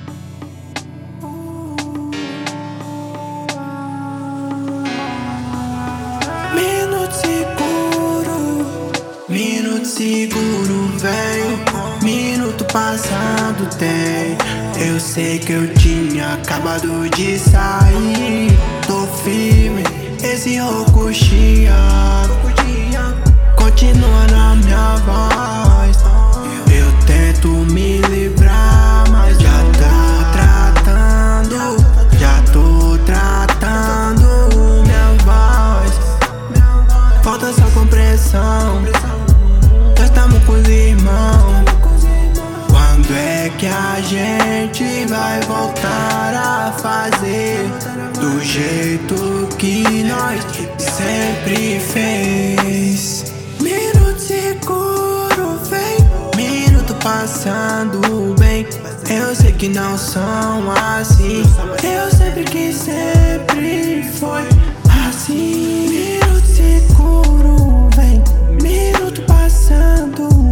Minuto seguro, minuto seguro, velho. Minuto passando tem. Eu sei que eu tinha acabado de sair. Tô firme, esse Rokushia continua na minha voz. Eu tento me livrar, mas já tô tratando minha voz. Falta só compreensão. Nós estamos com os irmãos. Quando é que a gente vai voltar a fazer do jeito que nós sempre fez? Minuto seguro, vem. Minuto passando bem. Eu sei que não são assim. Eu sempre quis, sempre foi assim. Minuto seguro, vem. Minuto passando